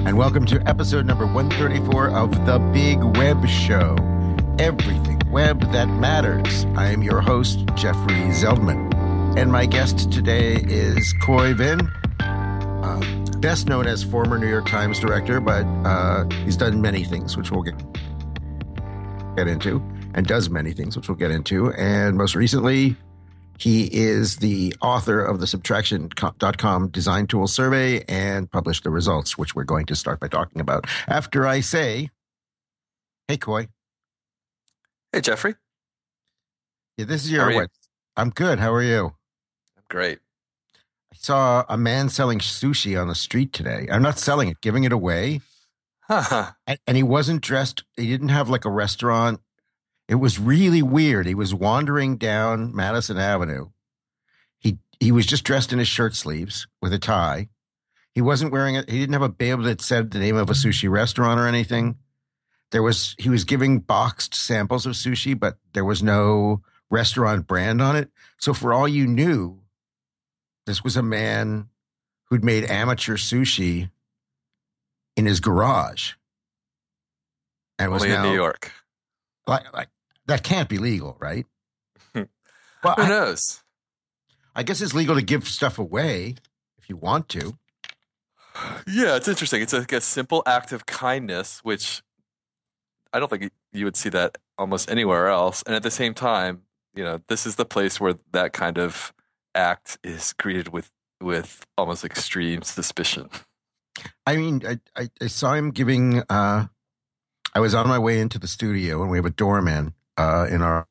and welcome to episode number 134 of The Big Web Show. Everything web that matters. I am your host, Jeffrey Zeldman, and my guest today is Khoi Vinh, best known as former New York Times director, but he's done many things, which we'll get into, and does many things, which we'll get into, and most recently, he is the author of the Subtraction.com design tool survey and published the results, which we're going to start by talking about after I say, hey, Khoi. Hey, Jeffrey. Yeah, this is your what? I'm good. How are you? I'm great. I saw a man selling sushi on the street today. I'm not selling it, giving it away. And he wasn't dressed. He didn't have like a restaurant. It was really weird. He was wandering down Madison Avenue. He was just dressed in his shirt sleeves with a tie. He wasn't wearing it. He didn't have a bib that said the name of a sushi restaurant or anything. He was giving boxed samples of sushi, but there was no restaurant brand on it. So for all you knew, this was a man who'd made amateur sushi in his garage. And was only in New York. Like that can't be legal, right? Well, who knows? I guess it's legal to give stuff away if you want to. Yeah, it's interesting. It's like a simple act of kindness, which I don't think you would see that almost anywhere else. And at the same time, this is the place where that kind of act is greeted with almost extreme suspicion. I mean, I saw him giving. I was on my way into the studio, and we have a doorman in our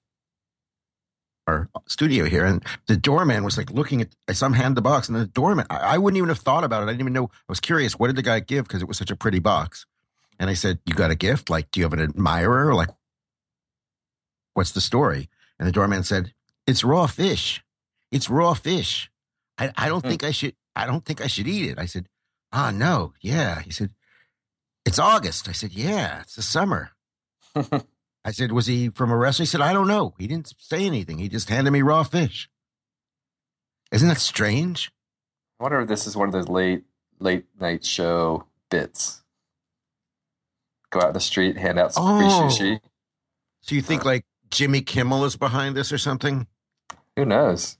studio here, and the doorman was like looking at. I saw him hand the box, and the doorman. I wouldn't even have thought about it. I didn't even know. I was curious. What did the guy give? Because it was such a pretty box. And I said, "You got a gift? Like, do you have an admirer? Like, what's the story?" And the doorman said, "It's raw fish. It's raw fish. I don't think I should. I don't think I should eat it." I said, "Ah, no, yeah." He said, "It's August." I said, "Yeah, it's the summer." I said, "Was he from a restaurant?" He said, "I don't know. He didn't say anything. He just handed me raw fish." Isn't that strange? I wonder if this is one of those late night show bits. Go out in the street, hand out some free sushi. So you think like Jimmy Kimmel is behind this or something? Who knows?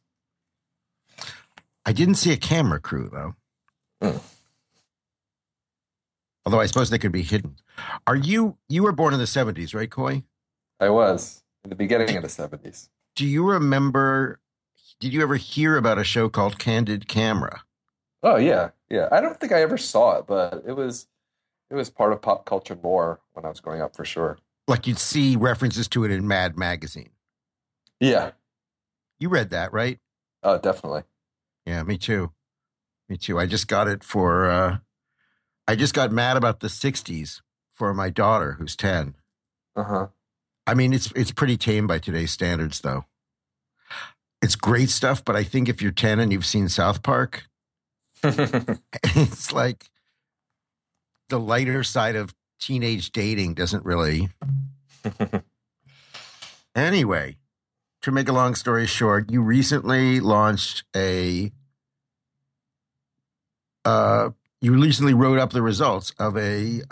I didn't see a camera crew, though. Although I suppose they could be hidden. You were born in the 70s, right, Khoi? I was, in the beginning of the 70s. Do you remember, did you ever hear about a show called Candid Camera? Oh, yeah. Yeah. I don't think I ever saw it, but it was part of pop culture lore when I was growing up, for sure. Like you'd see references to it in Mad Magazine. Yeah. You read that, right? Oh, definitely. Yeah, me too. Me too. I just got it for, I just got mad about the 60s for my daughter, who's 10. Uh-huh. I mean, it's pretty tame by today's standards, though. It's great stuff, but I think if you're 10 and you've seen South Park, it's like the lighter side of teenage dating doesn't really. Anyway, to make a long story short, you recently launched you recently wrote up the results of a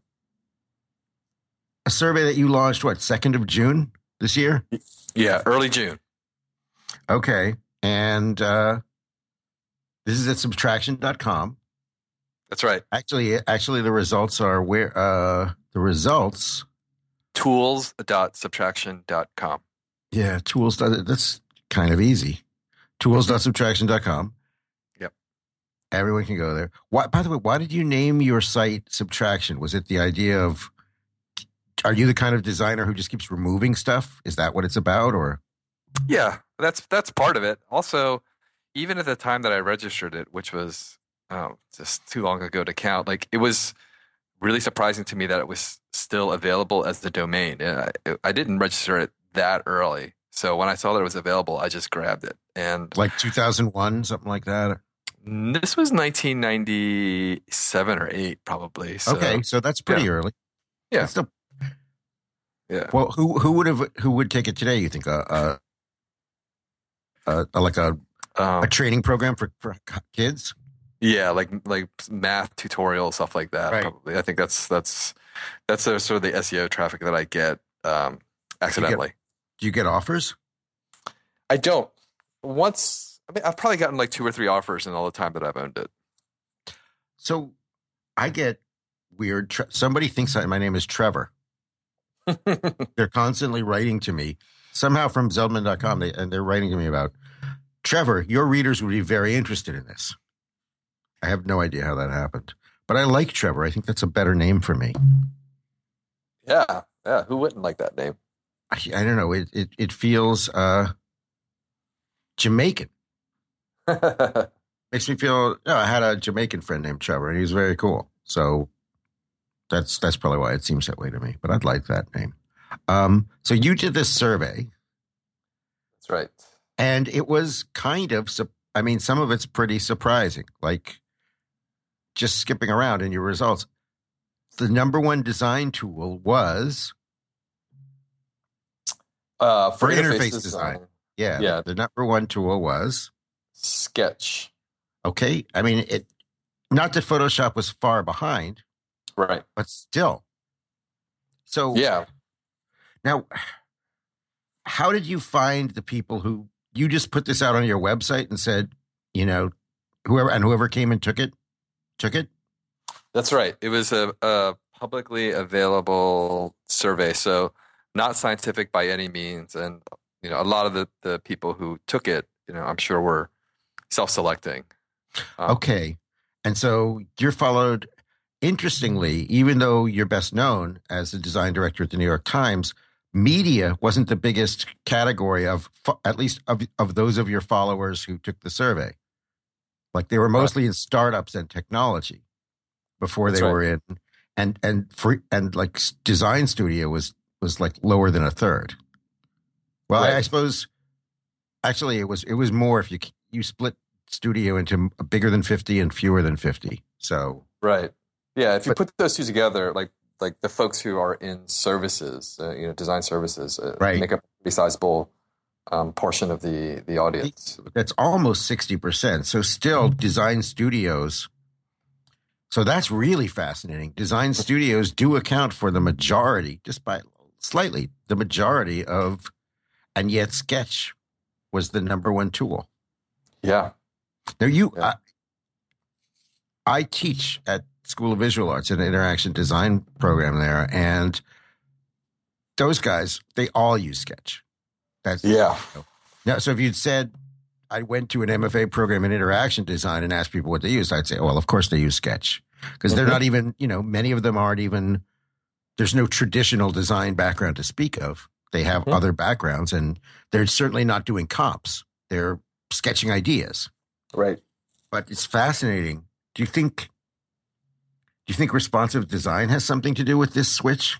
survey that you launched, 2nd of June this year? Yeah, early June. Okay. And this is at subtraction.com. That's right. Actually, the results are where the results. Tools.subtraction.com. Yeah, tools. That's kind of easy. Tools.subtraction.com. Yep. Everyone can go there. By the way, why did you name your site Subtraction? Was it the idea of, are you the kind of designer who just keeps removing stuff? Is that what it's about, or? Yeah, that's part of it. Also, even at the time that I registered it, which was just too long ago to count, like it was really surprising to me that it was still available as the domain. I didn't register it that early. So when I saw that it was available, I just grabbed it. And like 2001, something like that? This was 1997 or 8, probably. So, okay, so that's pretty early. Yeah. Yeah. Well, who would take it today? You think like a training program for kids? Yeah, like math tutorial stuff like that. Right. Probably, I think that's sort of the SEO traffic that I get Do you get accidentally. do you get offers? I don't. Once, I mean, I've probably gotten like 2 or 3 offers in all the time that I've owned it. So I get weird. Somebody thinks my name is Trevor. They're constantly writing to me somehow from Zeldman.com, and they're writing to me about Trevor. Your readers would be very interested in this. I have no idea how that happened, but I like Trevor. I think that's a better name for me. Yeah, yeah. Who wouldn't like that name? I don't know. It feels Jamaican. Makes me feel. I had a Jamaican friend named Trevor, and he was very cool. So that's probably why it seems that way to me. But I'd like that name. So you did this survey. That's right. And it was kind of, I mean, some of it's pretty surprising, like just skipping around in your results. The number one design tool was For interface design. Yeah. Yeah. The number one tool was Sketch. okay. I mean, not that Photoshop was far behind, Right. but still. So Yeah. now, how did you find the people who you just put this out on your website and said, whoever came and took it? That's right. It was a publicly available survey, so not scientific by any means. And a lot of the people who took it, I'm sure were self-selecting. Okay. And so you're followed, interestingly, even though you're best known as the design director at the New York Times, media wasn't the biggest category at least of those of your followers who took the survey. Like they were mostly in startups and technology before they were in, and like design studio was like lower than a third. Well, I suppose actually it was more if you split studio into bigger than 50 and fewer than 50. So right, yeah. If you put those two together, like the folks who are in services, design services, make up a pretty sizable portion of the audience. That's almost 60%. So still design studios. So that's really fascinating. Design studios do account for the majority, just by slightly, the majority of, and yet Sketch was the number one tool. Yeah. Now I teach at School of Visual Arts, an interaction design program there, and those guys, they all use Sketch. Now, so if you'd said I went to an MFA program in interaction design and asked people what they use, I'd say, oh, well, of course they use Sketch, because they're not even, many of them aren't even. There's no traditional design background to speak of. They have other backgrounds, and they're certainly not doing comps. They're sketching ideas. Right. But it's fascinating. Do you think responsive design has something to do with this switch?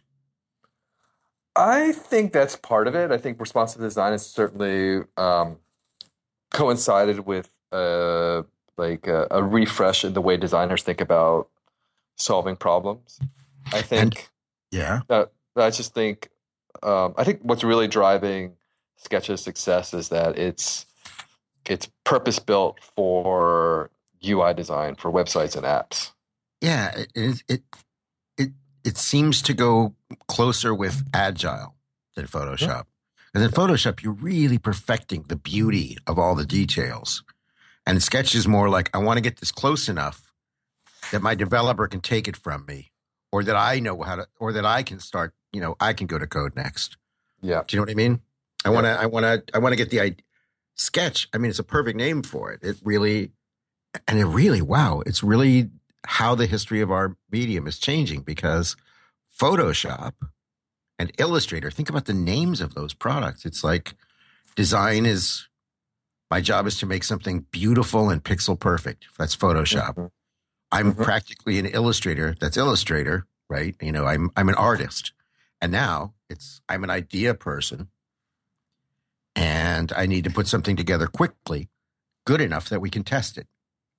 I think that's part of it. I think responsive design has certainly coincided with a refresh in the way designers think about solving problems. I think. I just think. I think what's really driving Sketch's success is that it's purpose built for UI design for websites and apps. Yeah, it seems to go closer with Agile than Photoshop. And in Photoshop, you're really perfecting the beauty of all the details. And Sketch is more like, I want to get this close enough that my developer can take it from me, or that I know how to, or that I can start, I can go to code next. Yeah. Do you know what I mean? I want to get the idea. Sketch, I mean, it's a perfect name for it. It's really how the history of our medium is changing, because Photoshop and Illustrator, think about the names of those products. It's like my job is to make something beautiful and pixel perfect. That's Photoshop. Mm-hmm. I'm practically an Illustrator. That's Illustrator, right? I'm an artist. And now I'm an idea person, and I need to put something together quickly, good enough that we can test it.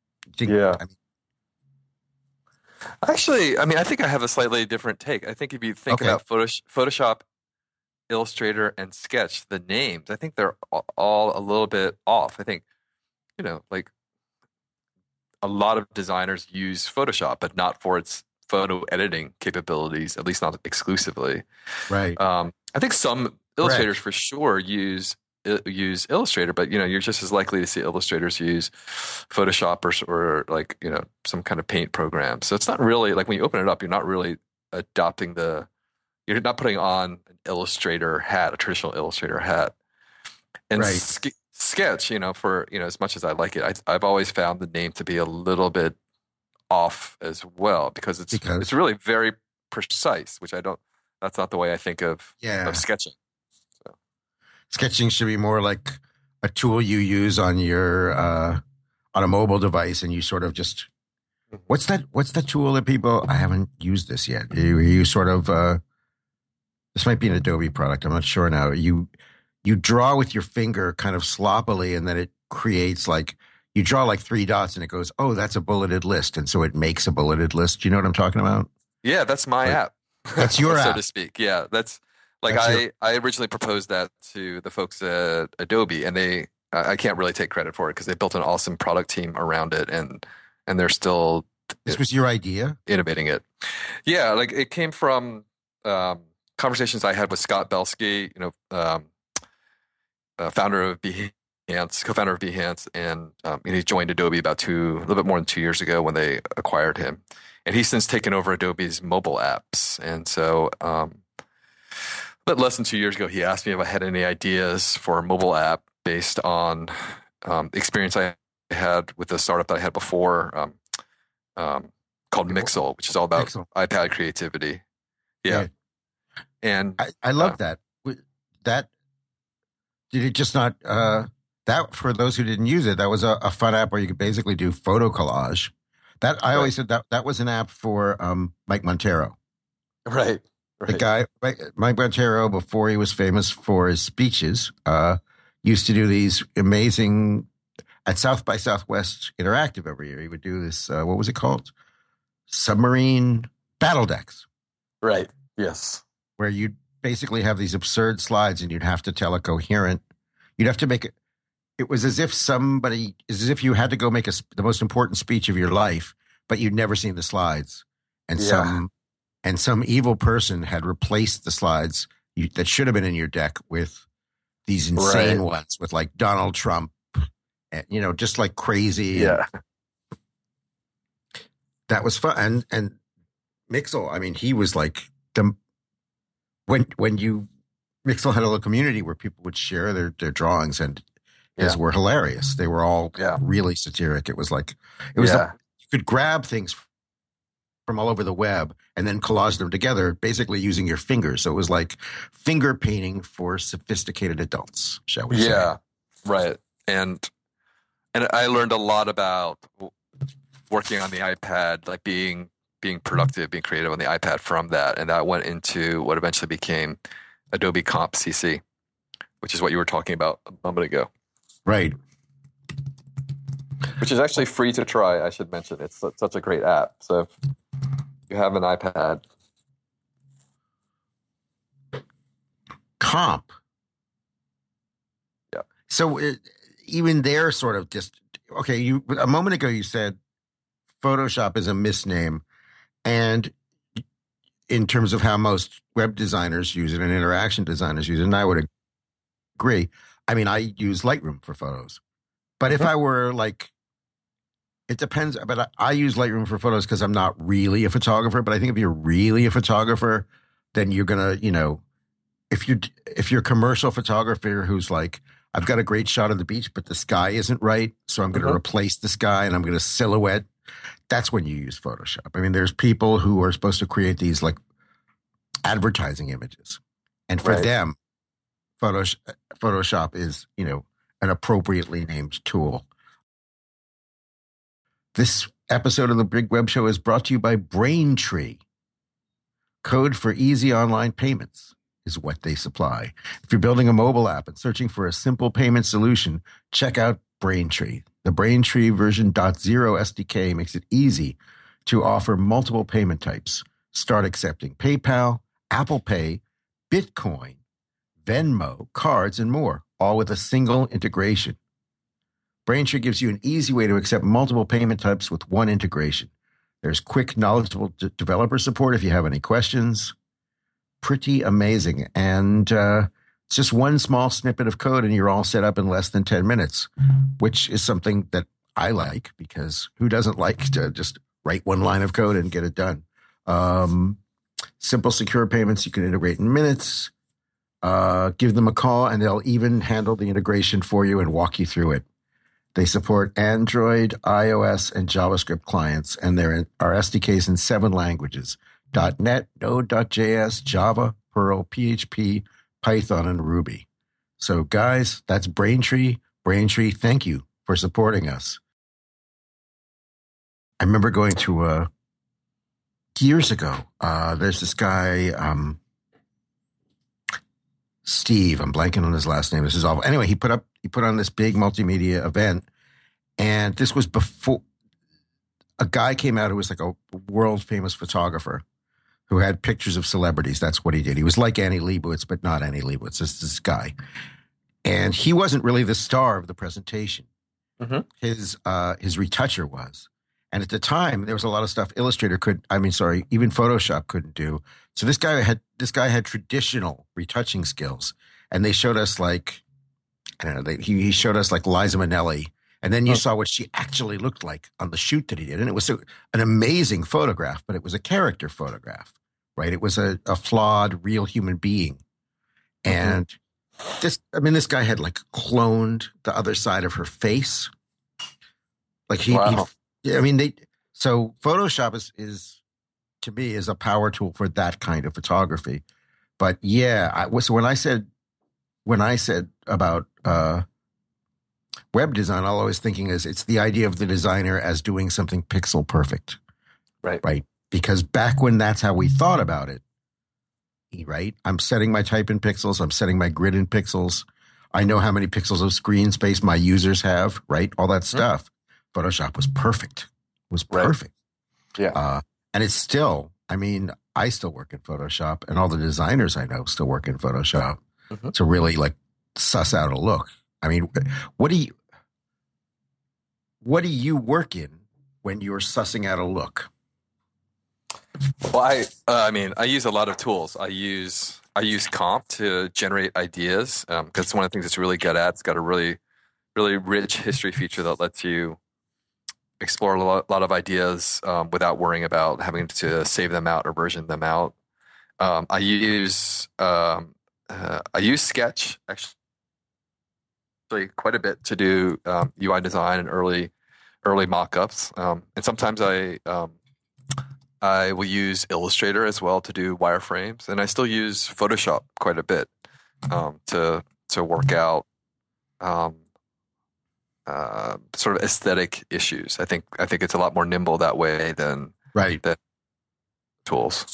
Actually, I think I have a slightly different take. I think if you think about Photoshop, Illustrator, and Sketch, the names, I think they're all a little bit off. I think, a lot of designers use Photoshop, but not for its photo editing capabilities, at least not exclusively. Right. I think some illustrators for sure use Illustrator, but you're just as likely to see illustrators use Photoshop or like some kind of paint program. So it's not really like when you open it up, you're not really you're not putting on an Illustrator hat, a traditional Illustrator hat. And right. Sketch, for as much as I like it, I've always found the name to be a little bit off as well because it's really very precise, which that's not the way I think of sketching. So. Sketching should be more like a tool you use on your on a mobile device, and you sort of just what's that tool that people I haven't used this yet. You sort of this might be an Adobe product. I'm not sure now. You draw with your finger kind of sloppily, and then it creates like you draw like 3 dots, and it goes, oh, that's a bulleted list, and so it makes a bulleted list. Do you know what I'm talking about? Yeah, that's my app. That's your app, so to speak. Yeah, that's like I originally proposed that to the folks at Adobe, and I can't really take credit for it because they built an awesome product team around it, and they're still. This was your idea? Innovating it. Yeah, like it came from conversations I had with Scott Belsky, founder of Behance, co-founder of Behance, and he joined Adobe a little bit more than 2 years ago when they acquired him. And he's since taken over Adobe's mobile apps. And so a bit less than 2 years ago, he asked me if I had any ideas for a mobile app based on the experience I had with the startup that I had before called Mixel, which is all about iPad creativity. Yeah. And I love that. That did it just not that for those who didn't use it, that was a fun app where you could basically do photo collage. That I always said that was an app for Mike Monteiro. Right. The guy Mike Monteiro, before he was famous for his speeches, used to do these amazing at South by Southwest Interactive every year. He would do this what was it called? Submarine Battle Decks. Right. Yes. Where you'd basically have these absurd slides and you'd have to tell you'd have to make it. It was as if you had to go make the most important speech of your life, but you'd never seen the slides. And some evil person had replaced the slides that should have been in your deck with these insane ones with like Donald Trump, and, just like crazy. Yeah. That was fun. And Mixel, I mean, he was like Mixel had a little community where people would share their drawings, and his were hilarious. They were all really satiric. It was like, you could grab things from all over the web and then collage them together, basically using your fingers. So it was like finger painting for sophisticated adults, shall we say. Yeah, right. And I learned a lot about working on the iPad, like being productive, being creative on the iPad from that. And that went into what eventually became Adobe Comp CC, which is what you were talking about a moment ago. Right. Which is actually free to try, I should mention. It's such a great app. So if you have an iPad. Comp. Yeah. So even they're sort of just, okay, a moment ago you said Photoshop is a misname. And in terms of how most web designers use it and interaction designers use it, and I would agree. I mean, I use Lightroom for photos. But if I were like, it depends. But I use Lightroom for photos because I'm not really a photographer. But I think if you're really a photographer, then you're going to, if you're a commercial photographer who's like, I've got a great shot of the beach, but the sky isn't right. So I'm going to replace the sky and I'm going to silhouette. That's when you use Photoshop. I mean, there's people who are supposed to create these like advertising images. And for them, Photoshop is, an appropriately named tool. This episode of the Big Web Show is brought to you by Braintree. Code for easy online payments is what they supply. If you're building a mobile app and searching for a simple payment solution, check out Braintree. The Braintree version .0 SDK makes it easy to offer multiple payment types. Start accepting PayPal, Apple Pay, Bitcoin, Venmo, cards, and more, all with a single integration. Braintree gives you an easy way to accept multiple payment types with one integration. There's quick, knowledgeable developer support if you have any questions. Pretty amazing. And it's just one small snippet of code and you're all set up in less than 10 minutes, which is something that I like, because who doesn't like to just write one line of code and get it done? Simple, secure payments you can integrate in minutes. Give them a call and they'll even handle the integration for you and walk you through it. They support Android, iOS, and JavaScript clients, and there are SDKs in 7 languages: .NET, Node.js, Java, Perl, PHP, Python, and Ruby. So, guys, that's Braintree. Braintree, thank you for supporting us. I remember going to years ago. There's this guy, Steve. I'm blanking on his last name. This is awful. Anyway, he put on this big multimedia event, and this was before a guy came out who was like a world famous photographer who had pictures of celebrities. That's what he did. He was like Annie Leibovitz, but not Annie Leibovitz. This guy, and he wasn't really the star of the presentation. Mm-hmm. His retoucher was. And at the time, there was a lot of stuff Illustrator even Photoshop couldn't do. So this guy had traditional retouching skills, and they showed us he showed us like Liza Minnelli, and then you saw what she actually looked like on the shoot that he did, and it was an amazing photograph, but it was a character photograph, right? It was a flawed, real human being, and this guy had like cloned the other side of her face, like so Photoshop is to me is a power tool for that kind of photography. But yeah, when I said about web design, all I was thinking is it's the idea of the designer as doing something pixel perfect. Right. Because back when that's how we thought about it, right? I'm setting my type in pixels. I'm setting my grid in pixels. I know how many pixels of screen space my users have, right? All that stuff. Photoshop was perfect. Right. Yeah. And it's still, I still work in Photoshop, and all the designers I know still work in Photoshop to really like suss out a look. What do you work in when you're sussing out a look? Well, I use a lot of tools. I use Comp to generate ideas because it's one of the things it's really good at. It's got a really, really rich history feature that lets you explore a lot of ideas without worrying about having to save them out or version them out. I use Sketch actually quite a bit to do UI design and early mock-ups. And sometimes I will use Illustrator as well to do wireframes, and I still use Photoshop quite a bit to work out sort of aesthetic issues. I think it's a lot more nimble that way than tools.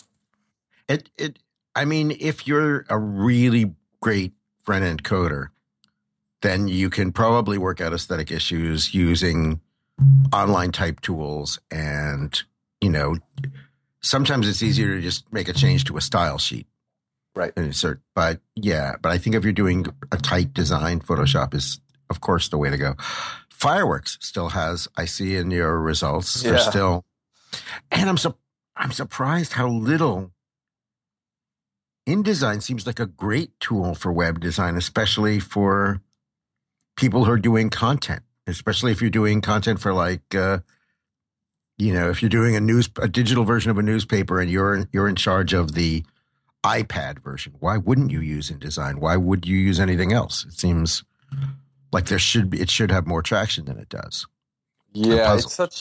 If you're a really great front end coder, then you can probably work out aesthetic issues using online type tools, and sometimes it's easier to just make a change to a style sheet, right? And insert. But I think if you're doing a tight design, Photoshop is, of course, the way to go. Fireworks still has, I see in your results, they're still, and I'm surprised how little InDesign seems like a great tool for web design, especially for people who are doing content, especially if you're doing content for like, if you're doing a digital version of a newspaper and you're in charge of the iPad version, why wouldn't you use InDesign? Why would you use anything else? It seems like it should have more traction than it does. Yeah,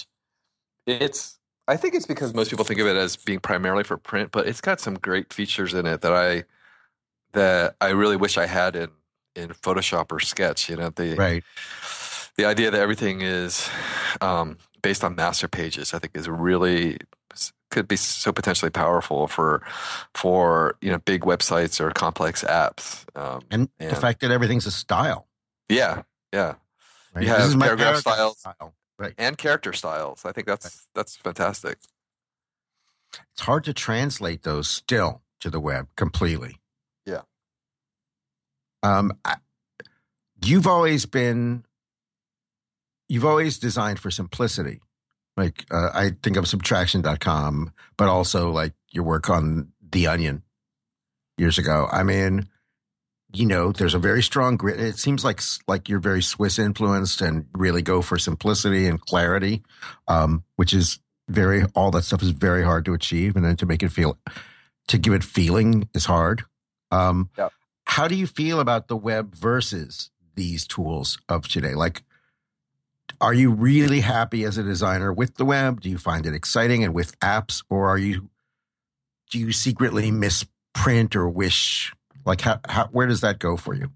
I think it's because most people think of it as being primarily for print, but it's got some great features in it that I really wish I had in Photoshop or Sketch. The idea that everything is based on master pages, I think could be so potentially powerful for big websites or complex apps. And the fact that everything's a style. Yeah. Right. You have paragraph styles style. Right. And character styles. I think that's fantastic. It's hard to translate those still to the web completely. Yeah. You've always been you've always designed for simplicity. Like I think of Subtraction.com, but also like your work on The Onion years ago. I mean, there's a very strong grit. It seems like you're very Swiss influenced and really go for simplicity and clarity, which is all that stuff is very hard to achieve. And then to give it feeling is hard. Yep. How do you feel about the web versus these tools of today? Like, are you really happy as a designer with the web? Do you find it exciting and with apps, or do you secretly miss print or wish? Like, where does that go for you?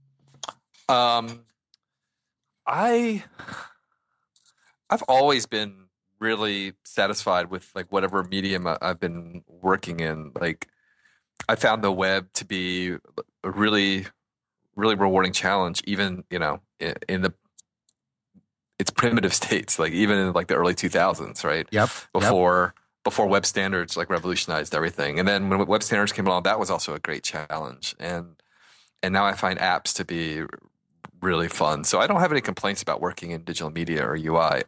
I've always been really satisfied with like whatever medium I've been working in. Like, I found the web to be a really, really rewarding challenge, even in its primitive states, like even in like the early 2000s, right? Yep. Before web standards like revolutionized everything. And then when web standards came along, that was also a great challenge. And now I find apps to be really fun. So I don't have any complaints about working in digital media or UI.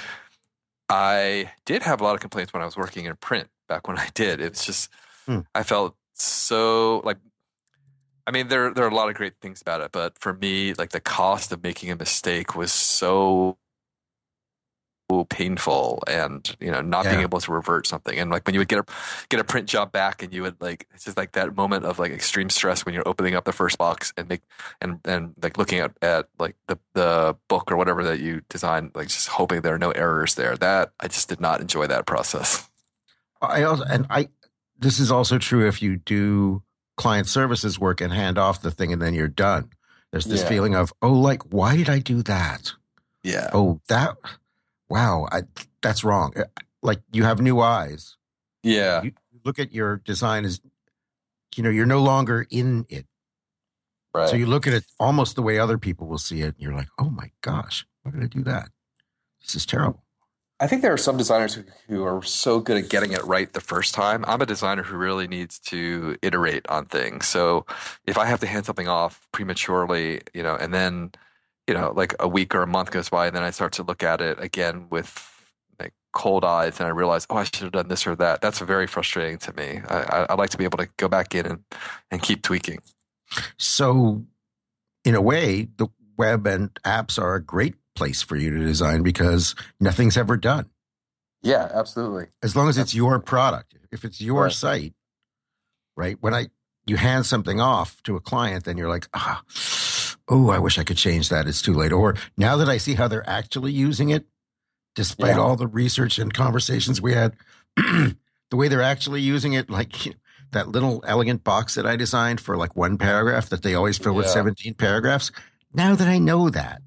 I did have a lot of complaints when I was working in print back when I did. It's just, I felt so like, I mean, there are a lot of great things about it, but for me, like the cost of making a mistake was so painful, and not being able to revert something, and like when you would get a print job back, and you would like, it's just like that moment of like extreme stress when you're opening up the first box and like looking at like the book or whatever that you designed, like just hoping there are no errors there. That I just did not enjoy that process. This is also true if you do client services work and hand off the thing and then you're done. There's this feeling of, like, why did I do that? Yeah. Oh, wow, that's wrong. Like, you have new eyes. Yeah. You look at your design as, you're no longer in it. Right. So you look at it almost the way other people will see it. And you're like, oh my gosh, why did I do that? This is terrible. I think there are some designers who are so good at getting it right the first time. I'm a designer who really needs to iterate on things. So if I have to hand something off prematurely, and then, like a week or a month goes by, and then I start to look at it again with like cold eyes, and I realize, I should have done this or that. That's very frustrating to me. I like to be able to go back in and keep tweaking. So in a way, the web and apps are a great place for you to design because nothing's ever done. Yeah, absolutely. As long as it's your product. If it's your site, right? When you hand something off to a client, then you're like, I wish I could change that. It's too late. Or now that I see how they're actually using it, despite all the research and conversations we had, the way they're actually using it, like that little elegant box that I designed for like one paragraph that they always fill with 17 paragraphs. Now that I know that,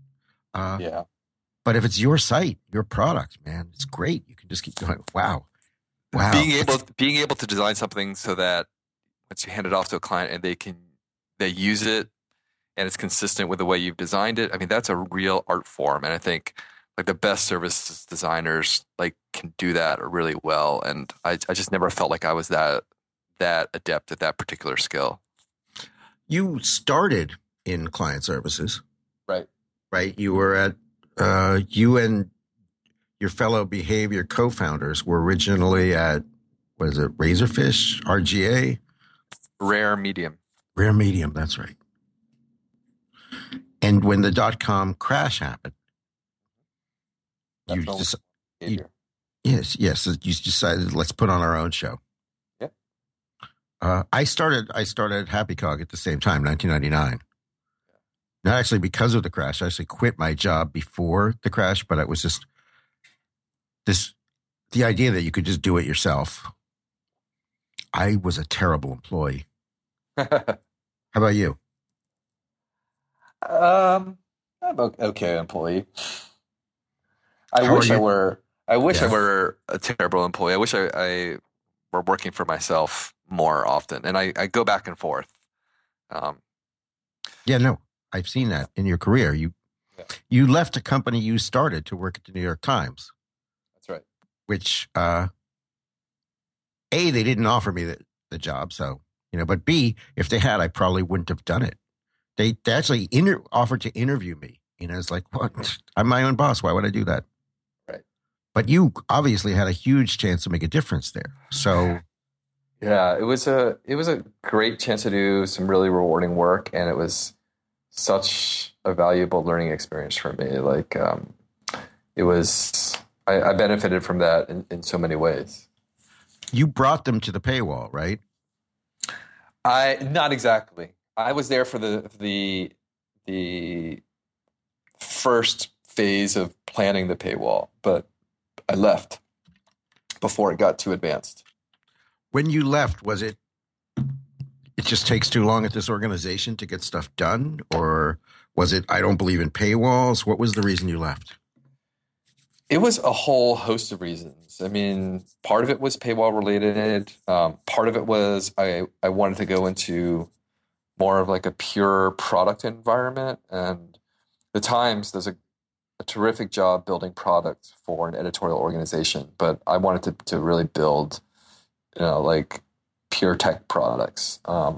but if it's your site, your product, man, it's great. You can just keep going. Wow. Being able to design something so that once you hand it off to a client and they use it and it's consistent with the way you've designed it. I mean, that's a real art form. And I think like the best services designers like can do that really well. And I just never felt like I was that adept at that particular skill. You started in client services. Right. You were at, you and your fellow Behavior co-founders were originally at, what is it, Razorfish, RGA? Rare Medium. Rare Medium, that's right. And when the .com crash happened, you decided, let's put on our own show. Yeah. I started Happy Cog at the same time, 1999. Not actually because of the crash. I actually quit my job before the crash, but it was just the idea that you could just do it yourself. I was a terrible employee. How about you? I'm okay employee. I wish I were a terrible employee. I wish I were working for myself more often. And I go back and forth. I've seen that in your career. You left a company you started to work at the New York Times. That's right. Which, A, they didn't offer me the job. So, but B, if they had, I probably wouldn't have done it. They actually offered to interview me know, it's like, what? I'm my own boss. Why would I do that? Right. But you obviously had a huge chance to make a difference there. So yeah, it was a great chance to do some really rewarding work, and it was such a valuable learning experience for me. Like, it was, I benefited from that in so many ways. You brought them to the paywall, right? Not exactly. I was there for the first phase of planning the paywall, but I left before it got too advanced. When you left, was it just takes too long at this organization to get stuff done? Or was it, I don't believe in paywalls? What was the reason you left? It was a whole host of reasons. I mean, part of it was paywall related. Part of it was I wanted to go into more of like a pure product environment. And the Times does a terrific job building products for an editorial organization. But I wanted to really build, like pure tech products.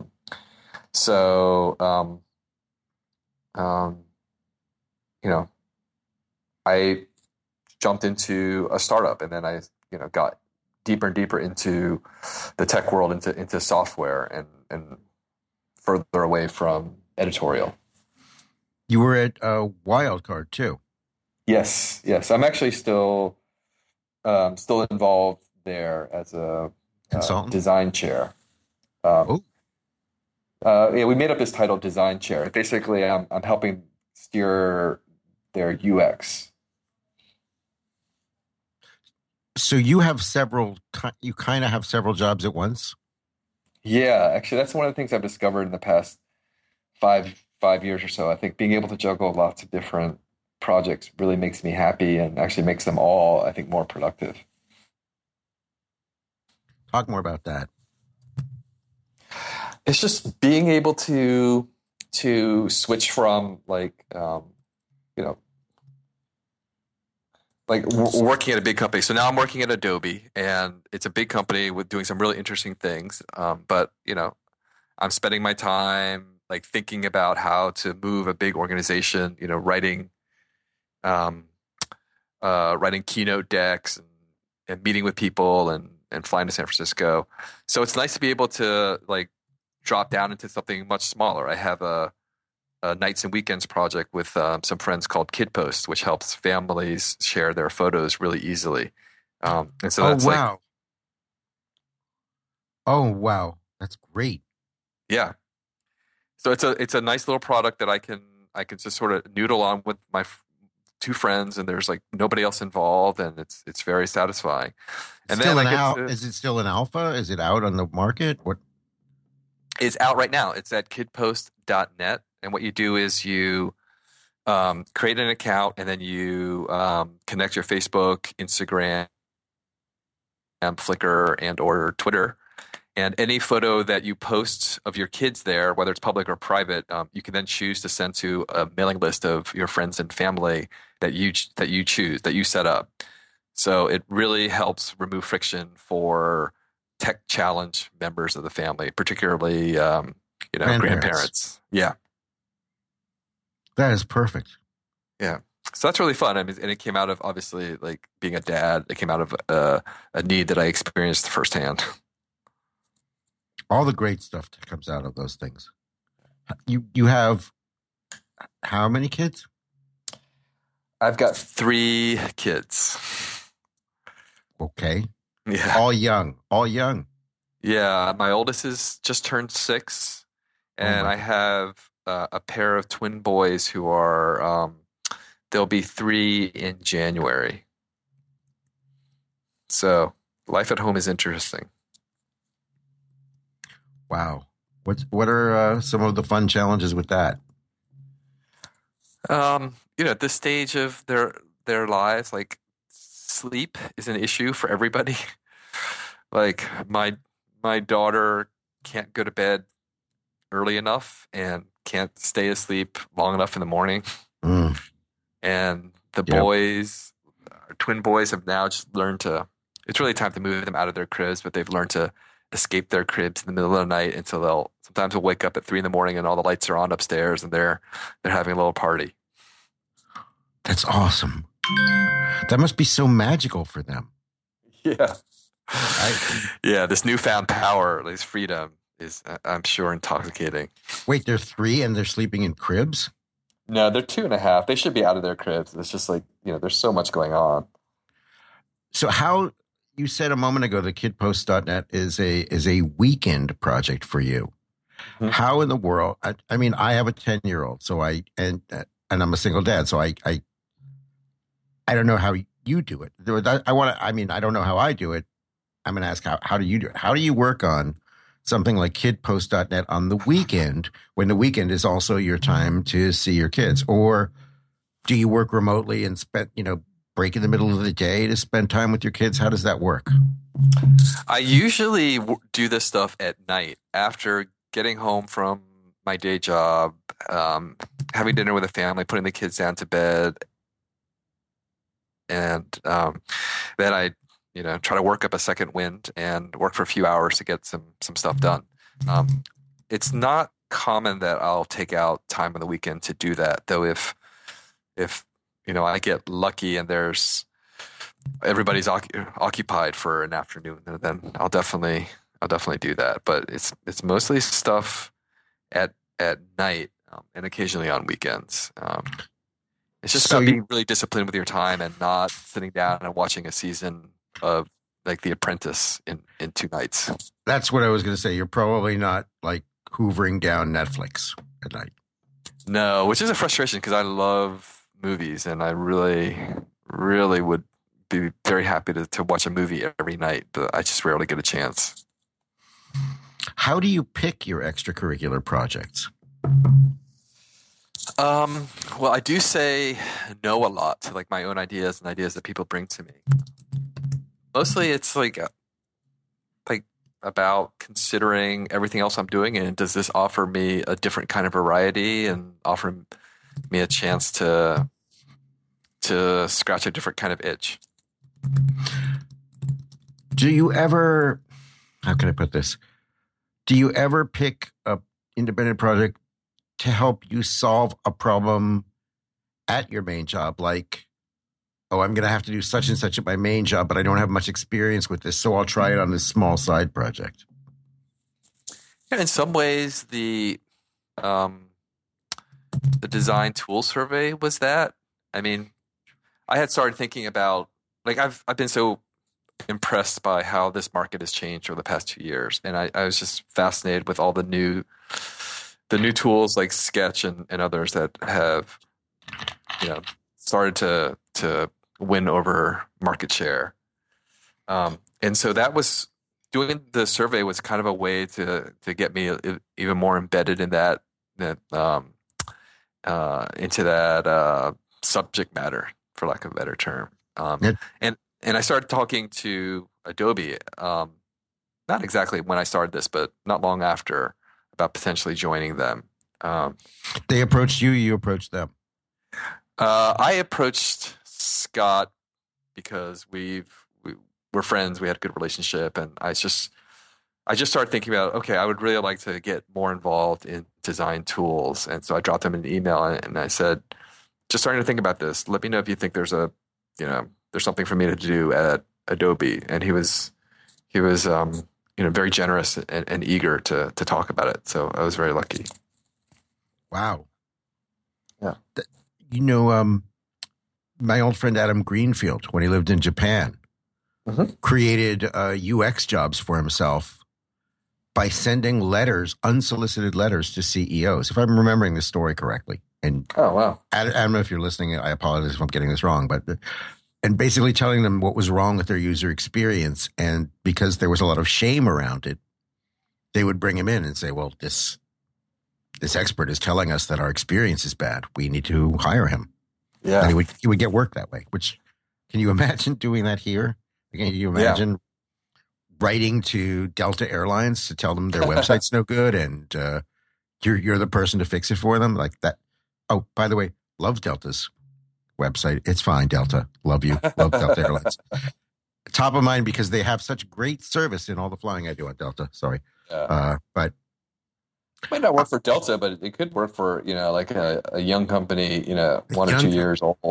I jumped into a startup, and then I, got deeper and deeper into the tech world, into software, and further away from editorial. You were at Wildcard too. Yes. I'm actually still involved there as a consultant, design chair. We made up this title, design chair. Basically, I'm helping steer their UX. So you have you kind of have several jobs at once? Yeah, actually, that's one of the things I've discovered in the past five years or so. I think being able to juggle lots of different projects really makes me happy, and actually makes them all, I think, more productive. Talk more about that. It's just being able to switch from like working at a big company. So now I'm working at Adobe, and it's a big company with doing some really interesting things. But I'm spending my time like thinking about how to move a big organization. Writing keynote decks and meeting with people and flying to San Francisco. So it's nice to be able to like drop down into something much smaller. I have a nights and weekends project with some friends called KidPost, which helps families share their photos really easily. And so that's oh wow, that's great. Yeah. So it's a nice little product that I can just sort of noodle on with my two friends, and there's like nobody else involved, and it's very satisfying. And is it still in alpha? Is it out on the market? What? It's out right now. It's at kidpost.net. And what you do is you create an account, and then you connect your Facebook, Instagram, Flickr, and or Twitter. And any photo that you post of your kids there, whether it's public or private, you can then choose to send to a mailing list of your friends and family that you choose, that you set up. So it really helps remove friction for tech challenge members of the family, particularly grandparents. Yeah. That is perfect. Yeah. So that's really fun. I mean, and it came out of obviously like being a dad. It came out of a need that I experienced firsthand. All the great stuff that comes out of those things. You have how many kids? I've got 3 kids. Okay. Yeah. All young. Yeah. My oldest is just turned 6, and I have a pair of twin boys who are they'll be 3 in January. So life at home is interesting. Wow. What are some of the fun challenges with that? At this stage of their lives, like sleep is an issue for everybody. Like my daughter can't go to bed early enough and can't stay asleep long enough in the morning. And the boys, our twin boys, have now just learned to, it's really time to move them out of their cribs, but they've learned to escape their cribs in the middle of the night until sometimes they'll wake up at 3 a.m. and all the lights are on upstairs, and they're having a little party. That's awesome. That must be so magical for them. Yeah. Yeah, this newfound power, this freedom is, I'm sure, intoxicating. Wait, they're 3 and they're sleeping in cribs? No, they're 2.5. They should be out of their cribs. It's just like, there's so much going on. So how, you said a moment ago, the kidpost.net is a weekend project for you. Mm-hmm. How in the world, I mean, I have a 10-year-old, so and I'm a single dad, so I don't know how you do it. I don't know how I do it. I'm going to ask, how do you do it? How do you work on something like kidpost.net on the weekend when the weekend is also your time to see your kids? Or do you work remotely and break in the middle of the day to spend time with your kids? How does that work? I usually do this stuff at night after getting home from my day job, having dinner with the family, putting the kids down to bed. And then I try to work up a second wind and work for a few hours to get some stuff done. It's not common that I'll take out time on the weekend to do that, though. If I get lucky and there's everybody's occupied for an afternoon, then I'll definitely do that. But it's mostly stuff at night and occasionally on weekends. It's just about being really disciplined with your time and not sitting down and watching a season of like The Apprentice in 2 nights. That's what I was going to say. You're probably not like hoovering down Netflix at night. No, which is a frustration because I love movies and I really, really would be very happy to watch a movie every night, but I just rarely get a chance. How do you pick your extracurricular projects? Well, I do say no a lot to like my own ideas and ideas that people bring to me. Mostly it's like about considering everything else I'm doing and does this offer me a different kind of variety and offer me a chance to scratch a different kind of itch. Do you ever, how can I put this? Do you ever pick an independent project to help you solve a problem at your main job? Like, oh, I'm going to have to do such and such at my main job, but I don't have much experience with this, so I'll try it on this small side project. Yeah, in some ways, the design tool survey was that. I mean, I had started thinking about, like, I've been so impressed by how this market has changed over the past 2 years, and I was just fascinated with all the new tools like Sketch and others that have started to win over market share. And so that was, doing the survey was kind of a way to get me even more embedded in that into that subject matter, for lack of a better term. And I started talking to Adobe, not exactly when I started this, but not long after, about potentially joining them. They approached you, you approached them? I approached Scott because we're friends, we had a good relationship, and I just started thinking about, okay, I would really like to get more involved in design tools. And so I dropped him an email and I said, just starting to think about this. Let me know if you think there's something for me to do at Adobe. And he was very generous and eager to talk about it. So I was very lucky. Wow. Yeah. My old friend Adam Greenfield, when he lived in Japan, created UX jobs for himself by sending unsolicited letters to CEOs, if I'm remembering the story correctly. And oh, wow. I don't know if you're listening. I apologize if I'm getting this wrong, and basically telling them what was wrong with their user experience. And because there was a lot of shame around it, they would bring him in and say, well, this expert is telling us that our experience is bad. We need to hire him. Yeah. And he would get work that way, which, can you imagine doing that here? Can you imagine writing to Delta Airlines to tell them their website's no good and you're the person to fix it for them? Like that. Oh, by the way, love Delta's website. It's fine, Delta. Love you. Love Delta Airlines. Top of mind because they have such great service in all the flying I do on Delta. Sorry. But it might not work for Delta, but it could work for, like a young company, 1 or 2 years old.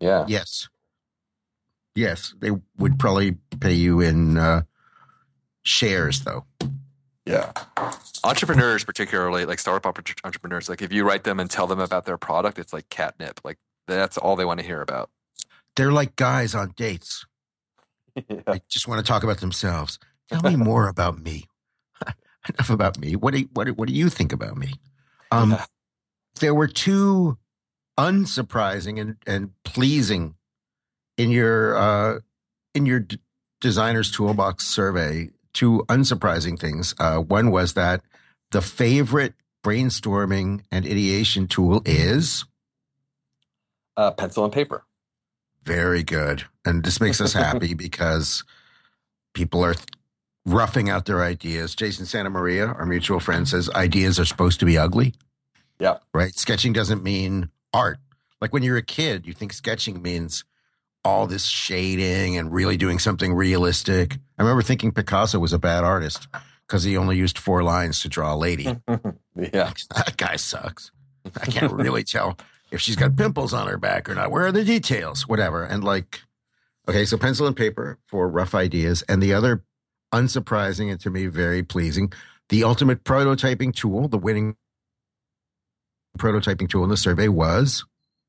Yeah. Yes, they would probably pay you in shares, though. Yeah. Entrepreneurs, particularly like startup entrepreneurs, like if you write them and tell them about their product, it's like catnip. Like that's all they want to hear about. They're like guys on dates. Yeah. They just want to talk about themselves. Tell me more about me. Enough about me. What do you think about me? Yeah. There were two unsurprising and pleasing in your designer's toolbox survey. Two unsurprising things. One was that the favorite brainstorming and ideation tool is Pencil and paper. very good, and this makes us happy because people are roughing out their ideas. Jason Santa Maria, our mutual friend, says ideas are supposed to be ugly. Yeah. Right? Sketching doesn't mean art. Like when you're a kid, you think sketching means all this shading and really doing something realistic. I remember thinking Picasso was a bad artist because he only used 4 lines to draw a lady. Yeah. That guy sucks. I can't really tell if she's got pimples on her back or not. Where are the details? Whatever. And okay, so pencil and paper for rough ideas. And the other unsurprising and to me very pleasing, the ultimate prototyping tool, the winning prototyping tool in the survey was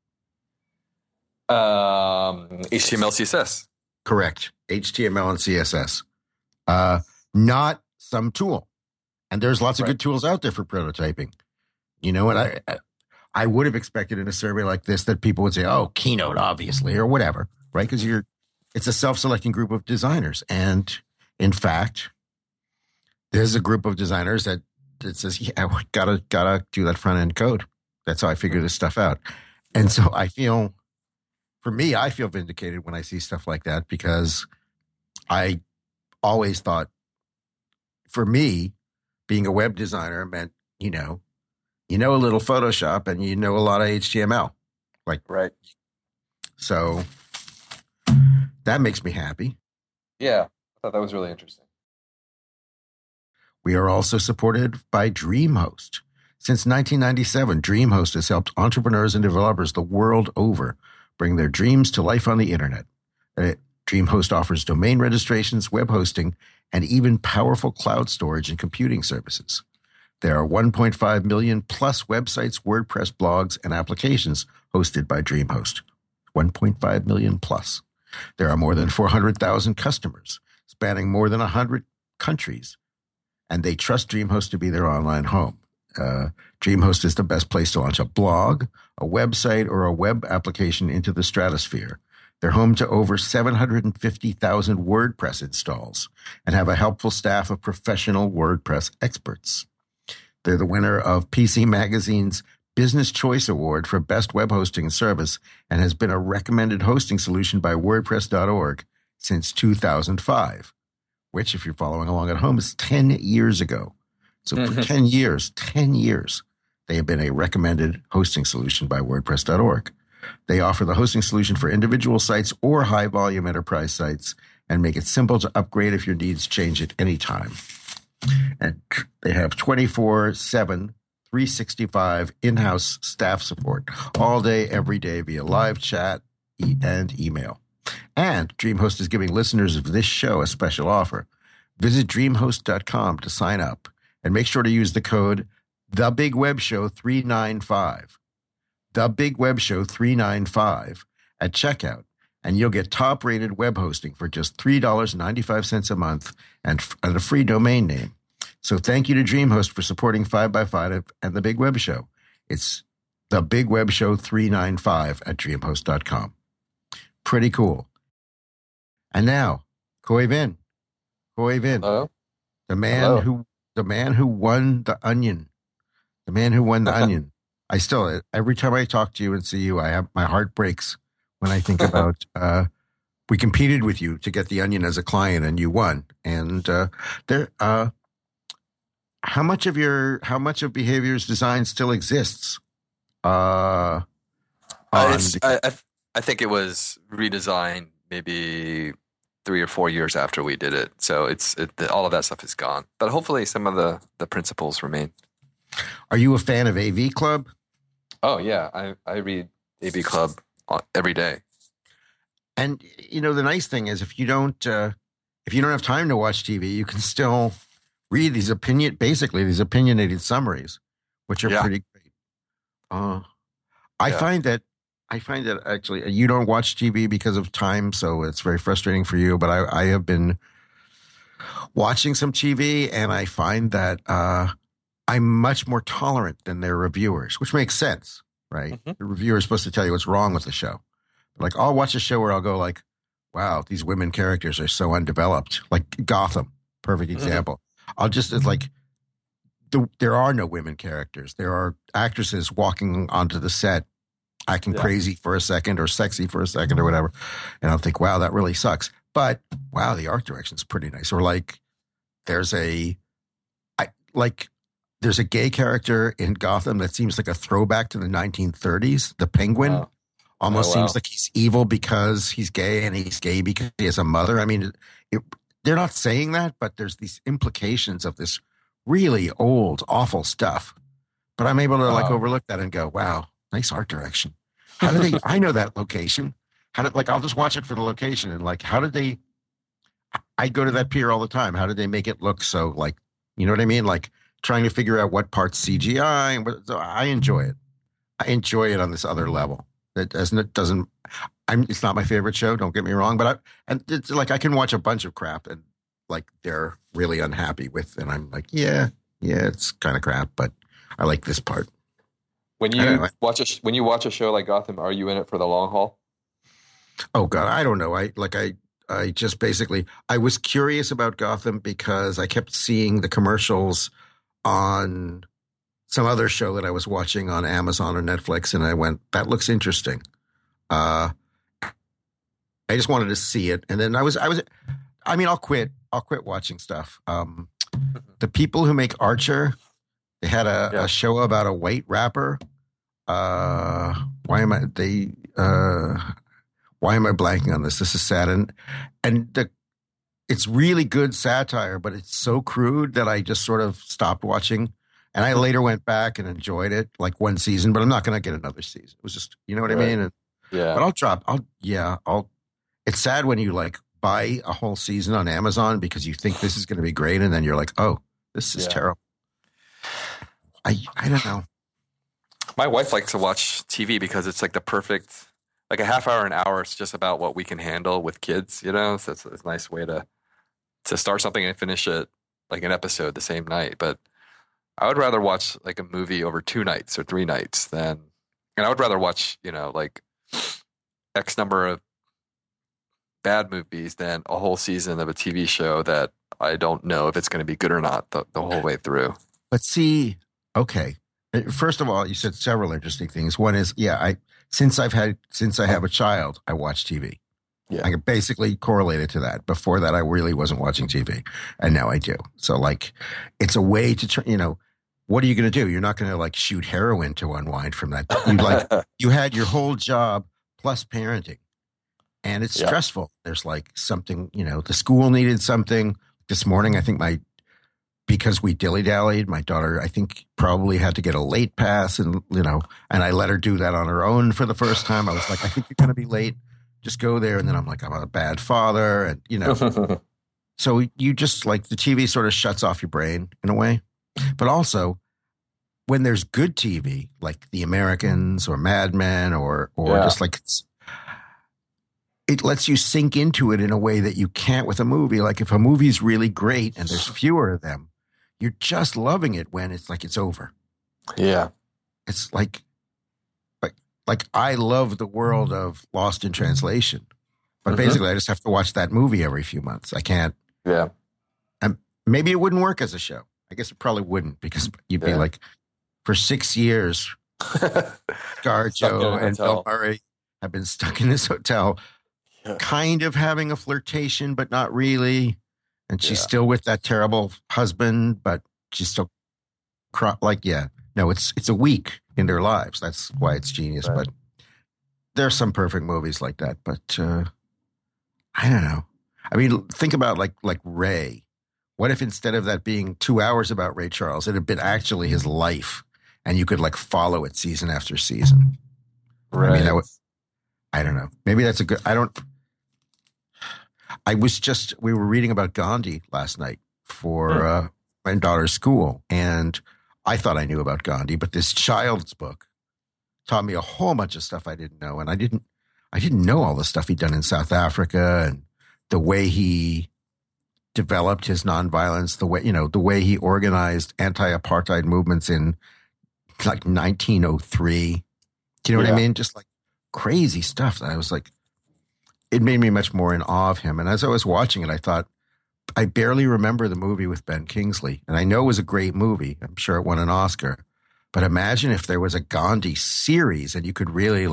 HTML, CSS. correct. HTML and CSS. Not some tool. And there's lots of good tools out there for prototyping. You know, and I would have expected in a survey like this that people would say, oh, Keynote, obviously, or whatever, right? Because it's a self-selecting group of designers. And in fact, there's a group of designers that says, yeah, we gotta do that front end code. That's how I figure this stuff out. And so I feel vindicated when I see stuff like that because I always thought, for me, being a web designer meant, you know a little Photoshop and you know a lot of HTML. Right. So that makes me happy. Yeah. I thought that was really interesting. We are also supported by DreamHost. Since 1997, DreamHost has helped entrepreneurs and developers the world over bring their dreams to life on the internet. DreamHost offers domain registrations, web hosting, and even powerful cloud storage and computing services. There are 1.5 million plus websites, WordPress blogs, and applications hosted by DreamHost. 1.5 million plus. There are more than 400,000 customers spanning more than 100 countries, and they trust DreamHost to be their online home. DreamHost is the best place to launch a blog, a website, or a web application into the stratosphere. They're home to over 750,000 WordPress installs and have a helpful staff of professional WordPress experts. They're the winner of PC Magazine's Business Choice Award for Best Web Hosting Service and has been a recommended hosting solution by WordPress.org since 2005, which, if you're following along at home, is 10 years ago. So for 10 years, they have been a recommended hosting solution by WordPress.org. They offer the hosting solution for individual sites or high-volume enterprise sites and make it simple to upgrade if your needs change at any time. And they have 24/7, 365 in-house staff support all day, every day via live chat and email. And DreamHost is giving listeners of this show a special offer. Visit DreamHost.com to sign up and make sure to use the code TheBigWebShow395. TheBigWebShow395 at checkout, and you'll get top-rated web hosting for just $3.95 a month and a free domain name. So thank you to DreamHost for supporting 5x5 and The Big Web Show. It's The Big Web Show 395 at DreamHost.com. Pretty cool. And now, Khoi Vinh. Khoi Vinh. Hello? The man who won the Onion. The man who won the Onion. I still, every time I talk to you and see you, my heart breaks when I think about, we competed with you to get the Onion as a client and you won. And, how much of Behaviors Design still exists? I think it was redesigned maybe 3 or 4 years after we did it. So all of that stuff is gone, but hopefully some of the principles remain. Are you a fan of AV Club? Oh yeah. I read AV Club every day. And the nice thing is if you don't have time to watch TV, you can still read these opinionated summaries, which are pretty great. I find that actually you don't watch TV because of time, so it's very frustrating for you. But I have been watching some TV, and I find that I'm much more tolerant than their reviewers, which makes sense, right? Mm-hmm. The reviewer is supposed to tell you what's wrong with the show. Like, I'll watch a show where I'll go like, wow, these women characters are so undeveloped. Like Gotham, perfect example. It's like, there are no women characters. There are actresses walking onto the set, acting crazy for a second or sexy for a second or whatever. And I'll think, wow, that really sucks. But wow, the art direction's pretty nice. Or like, there's a gay character in Gotham that seems like a throwback to the 1930s. The Penguin. Wow. Almost seems like he's evil because he's gay, and he's gay because he has a mother. I mean, they're not saying that, but there's these implications of this really old, awful stuff. But I'm able to overlook that and go, wow, nice art direction. How did they, I know that location. I'll just watch it for the location. And how did they, I go to that pier all the time. How did they make it look so you know what I mean? Like trying to figure out what part's CGI. And so I enjoy it. I enjoy it on this other level. It's not my favorite show. Don't get me wrong, but it's like I can watch a bunch of crap and they're really unhappy with, and I'm like, yeah, it's kind of crap, but I like this part. When you watch a show like Gotham, are you in it for the long haul? Oh God, I don't know. I just basically I was curious about Gotham because I kept seeing the commercials on some other show that I was watching on Amazon or Netflix, and I went, that looks interesting. I just wanted to see it. And then I'll quit watching stuff. The people who make Archer, they had a show about a white rapper. Why am I blanking on this? This is sad. And it's really good satire, but it's so crude that I just sort of stopped watching. And I later went back and enjoyed it, like one season, but I'm not going to get another season. It was just, you know what I mean? And, but it's sad when you buy a whole season on Amazon because you think this is going to be great. And then you're like, oh, this is terrible. I don't know. My wife likes to watch TV because it's the perfect, a half hour, an hour. It's just about what we can handle with kids, So it's a nice way to start something and finish it like an episode the same night. But I would rather watch a movie over 2 nights or 3 nights and I would rather watch, X number of bad movies than a whole season of a TV show that I don't know if it's going to be good or not the whole way through. But see, okay. First of all, you said several interesting things. One is, since I have a child, I watch TV. Yeah. I can basically correlate it to that. Before that, I really wasn't watching TV, and now I do. So, it's a way to, what are you going to do? You're not going to shoot heroin to unwind from that. You had your whole job plus parenting, and it's stressful. There's something, the school needed something this morning. I think because we dilly-dallied, my daughter, I think, probably had to get a late pass, and I let her do that on her own for the first time. I was like, I think you're going to be late. Just go there. And then I'm like, I'm a bad father. And, so you just the TV sort of shuts off your brain in a way. But also when there's good TV, like The Americans or Mad Men or just it lets you sink into it in a way that you can't with a movie. Like if a movie's really great and there's fewer of them, you're just loving it when it's it's over. Yeah. It's I love the world of Lost in Translation, but basically I just have to watch that movie every few months. I can't. Yeah. And maybe it wouldn't work as a show. I guess it probably wouldn't because you'd be for 6 years, ScarJo and Bill Murray have been stuck in this hotel, kind of having a flirtation, but not really. And she's still with that terrible husband, but she's still no, it's a week in their lives. That's why it's genius. Right. But there are some perfect movies like that. But I don't know. I mean, think about like Ray. What if instead of that being 2 hours about Ray Charles, it had been actually his life, and you could follow it season after season? Right. I mean, I don't know. Maybe that's a good. I don't. We were reading about Gandhi last night for my daughter's school, and I thought I knew about Gandhi, but this child's book taught me a whole bunch of stuff I didn't know, and I didn't know all the stuff he'd done in South Africa and the way he developed his nonviolence, the way he organized anti-apartheid movements in like 1903. Do you know what I mean? Just like crazy stuff that I was like, it made me much more in awe of him. And as I was watching it, I thought, I barely remember the movie with Ben Kingsley. And I know it was a great movie. I'm sure it won an Oscar. But imagine if there was a Gandhi series and you could really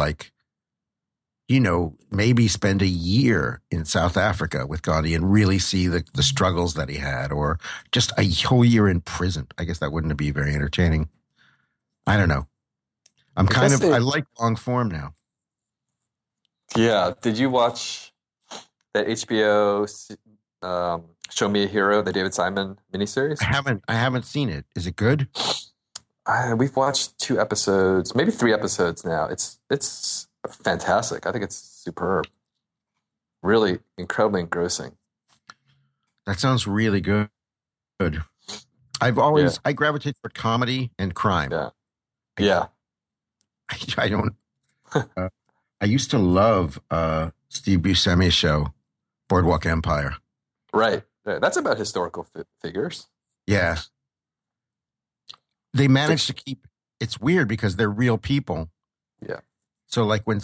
maybe spend a year in South Africa with Gandhi and really see the struggles that he had, or just a whole year in prison. I guess that wouldn't be very entertaining. I don't know. I like long form now. Yeah. Did you watch that HBO Show Me a Hero, the David Simon miniseries? I haven't seen it. Is it good? We've watched 2 episodes, maybe 3 episodes now. It's fantastic. I think it's superb. Really incredibly engrossing. That sounds really good. I gravitate toward comedy and crime. Yeah. I don't. I used to love Steve Buscemi's show, Boardwalk Empire. Right. That's about historical figures. Yeah. They managed to keep. It's weird because they're real people. Yeah. So like when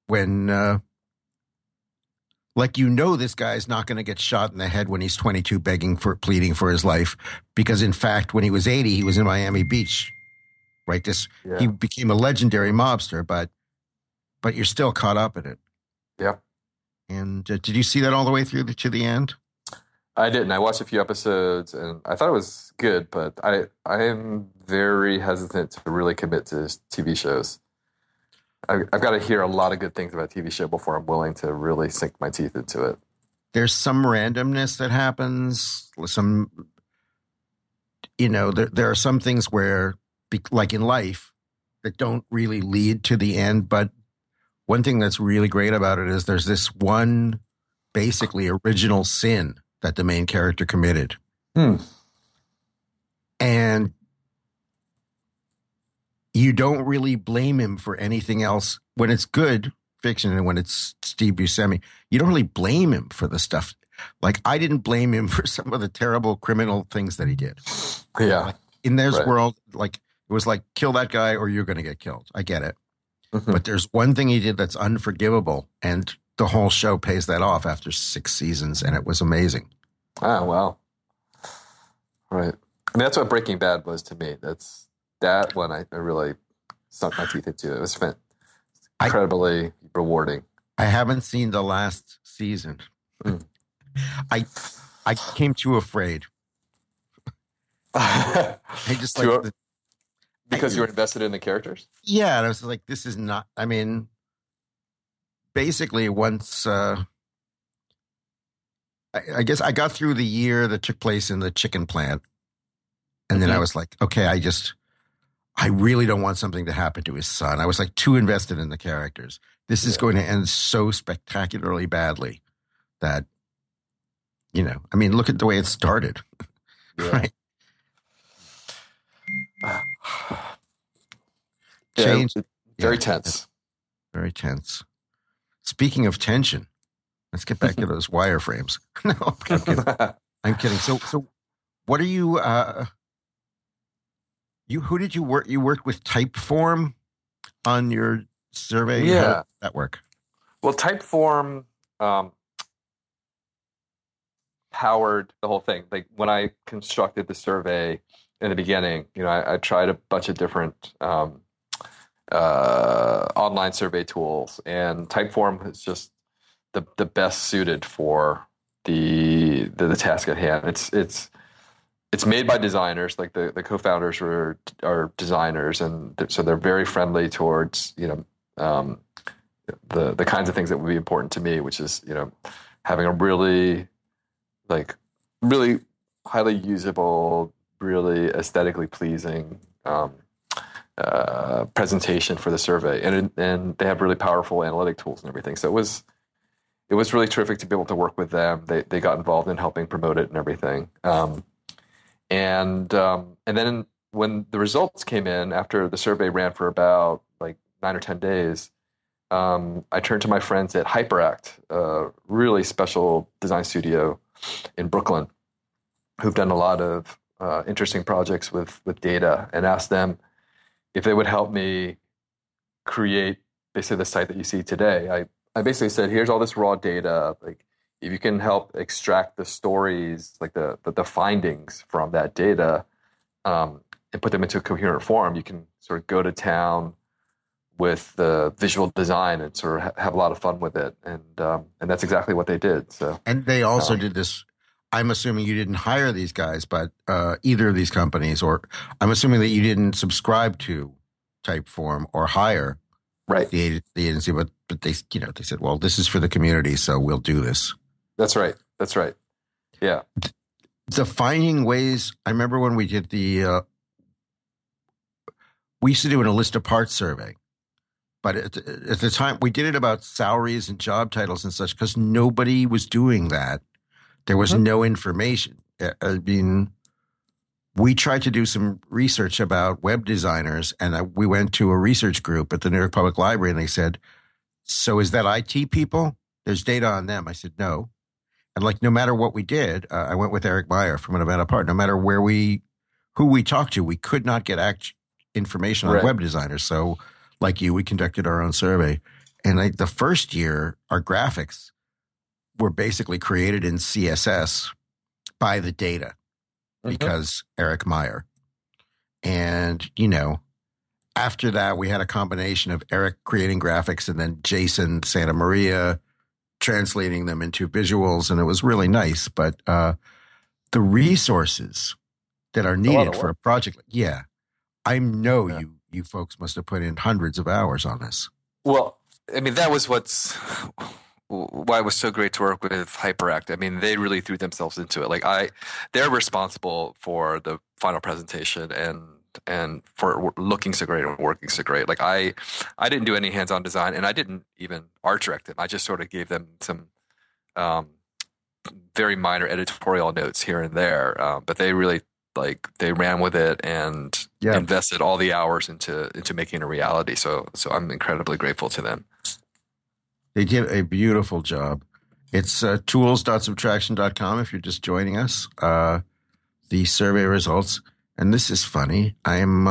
this guy's not going to get shot in the head when he's 22 pleading for his life, because in fact when he was 80 he was in Miami Beach, right? He became a legendary mobster, but you're still caught up in it. Yeah. And did you see that all the way through to the end? I didn't. I watched a few episodes and I thought it was good, but I am very hesitant to really commit to TV shows. I've got to hear a lot of good things about a TV show before I'm willing to really sink my teeth into it. There's some randomness that happens. There are some things where, like in life, that don't really lead to the end. But one thing that's really great about it is there's this one basically original sin that the main character committed. And you don't really blame him for anything else. When it's good fiction and when it's Steve Buscemi, you don't really blame him for the stuff. Like, I didn't blame him for some of the terrible criminal things that he did. Yeah. In this world, like, it was like, kill that guy or you're going to get killed. I get it. Mm-hmm. But there's one thing he did that's unforgivable, and the whole show pays that off after 6 seasons, and it was amazing. Oh, wow. Right. I mean, that's what Breaking Bad was to me. That's that one I really sunk my teeth into. It was incredibly rewarding. I haven't seen the last season. I came too afraid. I just because you're invested in the characters? Yeah, and I was like, this is not, I mean, basically once I guess I got through the year that took place in the chicken plant, and then I was like, okay, I really don't want something to happen to his son. I was like too invested in the characters. This is going to end so spectacularly badly that, I mean, look at the way it started, right? Change. Very tense. Very tense. Speaking of tension, let's get back to those wireframes. No, I'm kidding. I'm kidding. So what are you, who did you work? You worked with Typeform on your survey? Yeah. How did that work? Well, Typeform powered the whole thing. Like when I constructed the survey in the beginning, I tried a bunch of different online survey tools, and Typeform is just the best suited for the task at hand. It's made by designers, like the co-founders are designers, and so they're very friendly towards the kinds of things that would be important to me, which is having a really highly usable, really aesthetically pleasing presentation for the survey, and they have really powerful analytic tools and everything. So it was really terrific to be able to work with them. They got involved in helping promote it and everything. And then when the results came in after the survey ran for about like 9 or 10 days, I turned to my friends at Hyperact, a really special design studio in Brooklyn, who've done a lot of interesting projects with data, and asked them if they would help me create basically the site that you see today. I basically said, here's all this raw data. Like, if you can help extract the stories, like the findings from that data, and put them into a coherent form, you can sort of go to town with the visual design and sort of have a lot of fun with it. And that's exactly what they did. So, and they also did this. I'm assuming you didn't hire these guys, but either of these companies, or I'm assuming that you didn't subscribe to Typeform or hire the agency, but they said, well, this is for the community, so we'll do this. That's right. Yeah. The finding ways. I remember when we did we used to do a list of parts survey, but at the time we did it about salaries and job titles and such, because nobody was doing that. There was no information. I mean, we tried to do some research about web designers, and we went to a research group at the New York Public Library, and they said, so is that IT people? There's data on them. I said, no. And like, no matter what we did, I went with Eric Meyer from An Event Apart. No matter who we talked to, we could not get information on web designers. So like you, we conducted our own survey. And the first year, our graphics were basically created in CSS by the data, because Eric Meyer. And, after that, we had a combination of Eric creating graphics and then Jason Santa Maria translating them into visuals. And it was really nice. But the resources that are needed for a project, I know you folks must have put in hundreds of hours on this. Well, I mean, that was why it was so great to work with Hyperact. I mean, they really threw themselves into it. Like they're responsible for the final presentation and for looking so great and working so great. Like I didn't do any hands-on design, and I didn't even art direct them. I just sort of gave them some very minor editorial notes here and there. But they really they ran with it and invested all the hours into making it a reality. So I'm incredibly grateful to them. They did a beautiful job. It's tools.subtraction.com if you're just joining us. The survey results. And this is funny. I'm,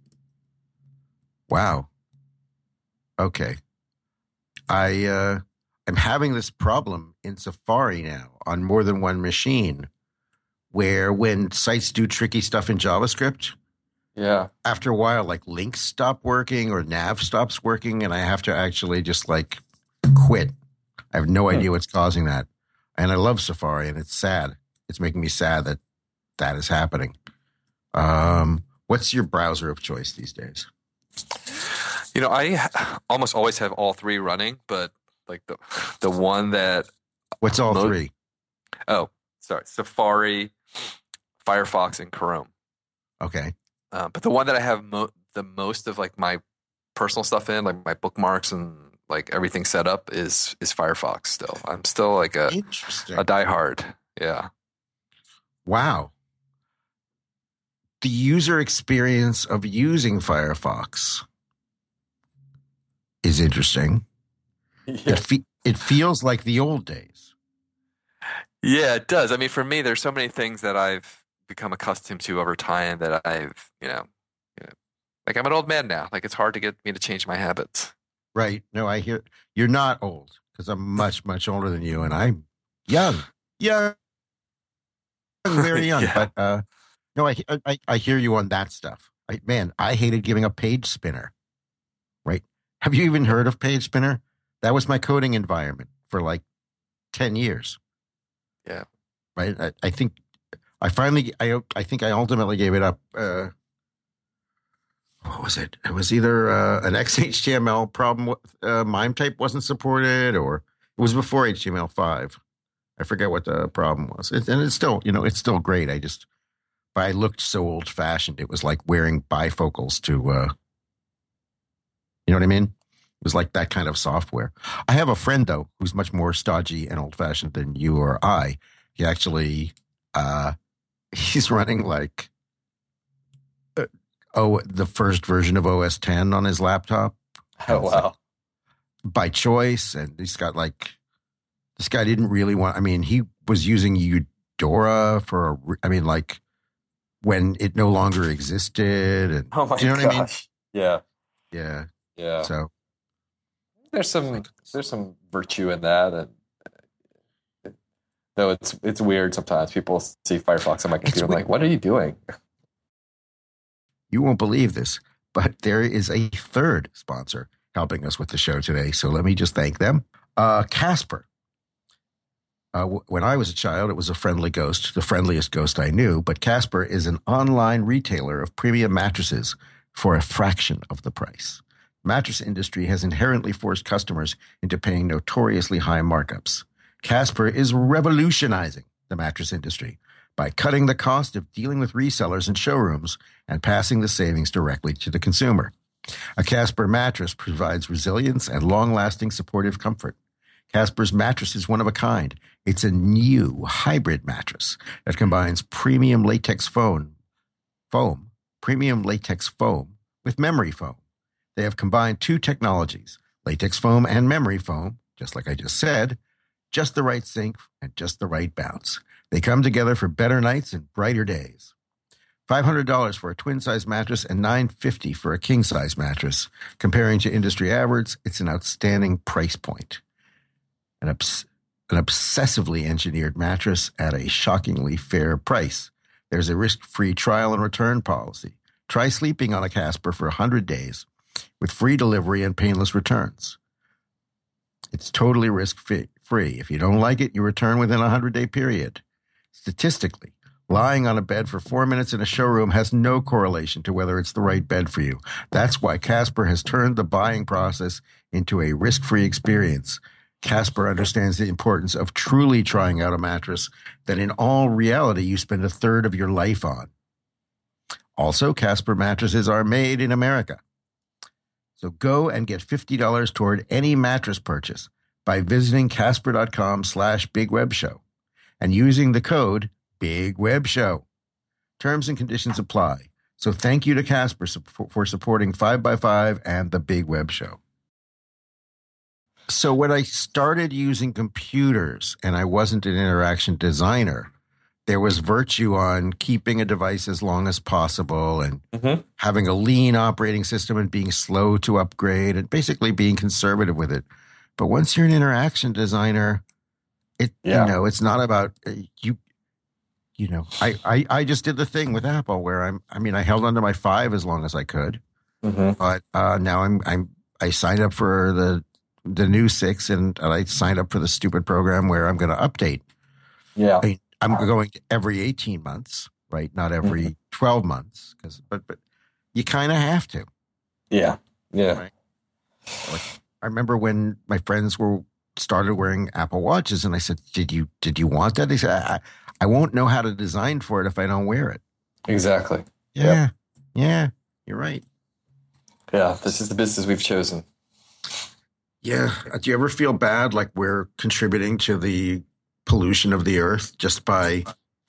wow. Okay. I'm having this problem in Safari now on more than one machine, where when sites do tricky stuff in JavaScript, after a while, like links stop working or nav stops working, and I have to actually just quit. I have no idea what's causing that. And I love Safari, and it's sad. It's making me sad that is happening. What's your browser of choice these days? I almost always have all three running, but like the one that... What's all three? Oh, sorry. Safari, Firefox, and Chrome. Okay. But the one that I have the most of my personal stuff in, like my bookmarks and everything set up, is Firefox still. I'm still a diehard. Yeah. Wow. The user experience of using Firefox is interesting. Yeah. It feels like the old days. Yeah, it does. I mean, for me, there's so many things that I've become accustomed to over time that I've, I'm an old man now. It's hard to get me to change my habits. Right. No, I hear you're not old, because I'm much, much older than you, and I'm young, very young. But no, I hear you on that stuff. I hated giving up Page Spinner. Right? Have you even heard of Page Spinner? That was my coding environment for 10 years. Yeah. Right. I think I ultimately gave it up. What was it? It was either an XHTML problem. MIME type wasn't supported, or it was before HTML5. I forget what the problem was. And it's still, it's still great. But I looked so old fashioned. It was like wearing bifocals to, you know what I mean? It was like that kind of software. I have a friend, though, who's much more stodgy and old-fashioned than you or I. He actually, he's running like, the first version of OS 10 on his laptop. Oh, wow. By choice. And he's got like, this guy didn't really want, I mean, he was using Eudora like when it no longer existed. And, Oh my do you know what I mean? gosh. Yeah. Yeah. Yeah. So There's some virtue in that, and though it's weird sometimes. People see Firefox on my computer, I'm like, what are you doing? you won't believe this, but there is a third sponsor helping us with the show today. So let me just thank them. Casper. When I was a child, it was a friendly ghost, the friendliest ghost I knew. But Casper is an online retailer of premium mattresses for a fraction of the price. The mattress industry has inherently forced customers into paying notoriously high markups. Casper is revolutionizing the mattress industry by cutting the cost of dealing with resellers and showrooms and passing the savings directly to the consumer. A Casper mattress provides resilience and long-lasting supportive comfort. Casper's mattress is one of a kind. It's a new hybrid mattress that combines premium latex foam with memory foam. They have combined two technologies, latex foam and memory foam, just like I just said, just the right sink and just the right bounce. They come together for better nights and brighter days. $500 for a twin-size mattress and $950 for a king-size mattress. Comparing to industry average, it's an outstanding price point. An obsessively engineered mattress at a shockingly fair price. There's a risk-free trial and return policy. Try sleeping on a Casper for 100 days with free delivery and painless returns. It's totally risk-free. If you don't like it, you return within a 100-day period. Statistically, lying on a bed for 4 minutes in a showroom has no correlation to whether it's the right bed for you. That's why Casper has turned the buying process into a risk-free experience. Casper understands the importance of truly trying out a mattress that in all reality you spend a third of your life on. Also, Casper mattresses are made in America. So go and get $50 toward any mattress purchase by visiting casper.com/bigwebshow and using the code BIGWEBSHOW. Terms and conditions apply. So thank you to Casper for supporting 5x5 and the Big Web Show. So when I started using computers and I wasn't an interaction designer, there was virtue on keeping a device as long as possible and having a lean operating system and being slow to upgrade and basically being conservative with it. But once you're an interaction designer, it's not about I just did the thing with Apple where I held onto my 5 as long as I could, but now I signed up for the new 6 and I signed up for the stupid program where I'm going to update. Yeah. I'm going to every 18 months, right? Not every 12 months, but you kind of have to. Yeah. Yeah. Right? Like, I remember when my friends started wearing Apple Watches, and I said, "Did you want that?" They said, "I won't know how to design for it if I don't wear it." Exactly. Yeah. Yep. Yeah. You're right. Yeah. This is the business we've chosen. Yeah. Do you ever feel bad, like we're contributing to the pollution of the earth just by,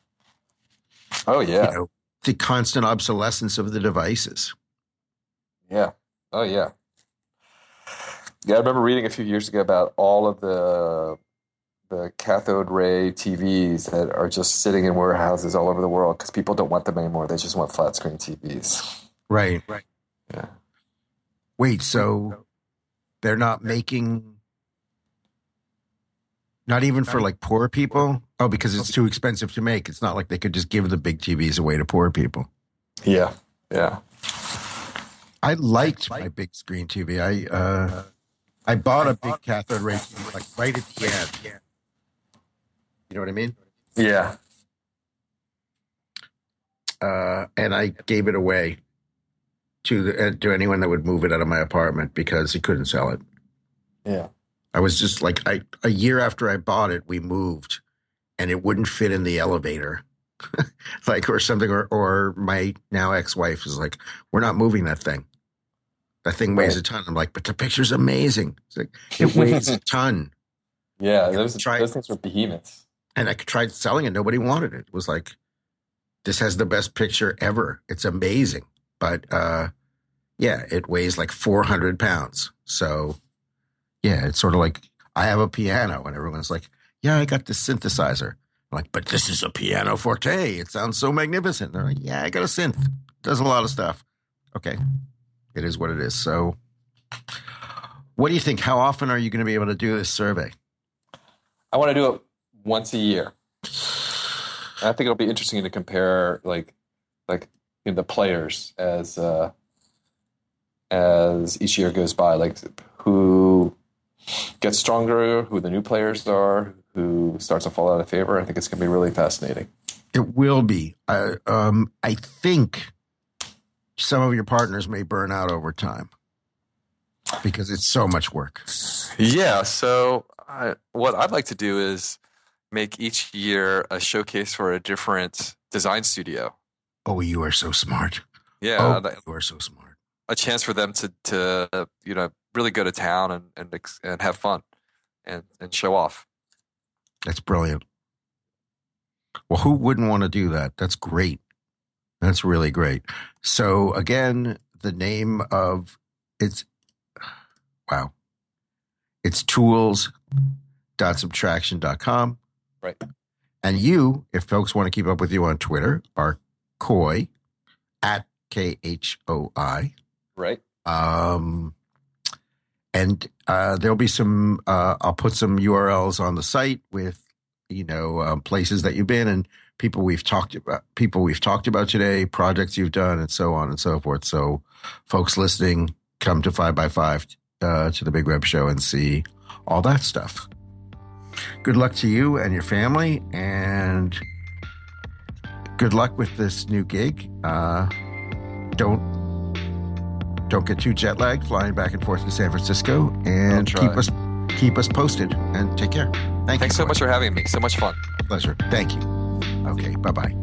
the constant obsolescence of the devices? Yeah. Oh, yeah. Yeah, I remember reading a few years ago about all of the cathode ray TVs that are just sitting in warehouses all over the world because people don't want them anymore. They just want flat screen TVs. Right. Yeah. Wait, so they're not making, not even for like poor people? Oh, because it's too expensive to make. It's not like they could just give the big TVs away to poor people. Yeah. Yeah. I liked my big screen TV. I bought a big cathode ray TV like right at the end. You know what I mean? Yeah. And I gave it away to anyone that would move it out of my apartment because he couldn't sell it. Yeah. I was just like, a year after I bought it, we moved and it wouldn't fit in the elevator. Like, or something, or my now ex-wife was like, "We're not moving that thing." That thing weighs a ton. I'm like, but the picture's amazing. It's like, it weighs a ton. Yeah, those things were behemoths. And I tried selling it. Nobody wanted it. It was like, this has the best picture ever. It's amazing. But yeah, it weighs like 400 pounds. So yeah, it's sort of like, I have a piano and everyone's like, yeah, I got this synthesizer. I'm like, but this is a piano forte. It sounds so magnificent. They're like, yeah, I got a synth. It does a lot of stuff. Okay. It is what it is. So what do you think? How often are you going to be able to do this survey? I want to do it once a year. And I think it'll be interesting to compare like the players as each year goes by, like who gets stronger, who the new players are, who starts to fall out of favor. I think it's going to be really fascinating. It will be. I think some of your partners may burn out over time because it's so much work. Yeah. So what I'd like to do is make each year a showcase for a different design studio. Oh, you are so smart. Yeah. You are so smart. A chance for them to really go to town and have fun and show off. That's brilliant. Well, who wouldn't want to do that? That's great. That's really great. So again, the name of it's tools.subtraction.com. Right. And you, if folks want to keep up with you on Twitter, are Khoi at KHOI. Right. And there'll be some, I'll put some URLs on the site with, places that you've been and people we've talked about today, projects you've done, and so on and so forth. So folks listening, come to 5x5 to the Big Web Show and see all that stuff. Good luck to you and your family, and good luck with this new gig. Don't get too jet lagged flying back and forth to San Francisco, and keep us posted, and take care. Thanks so much for having me. So much fun. Pleasure. Thank you. Okay. Bye-bye.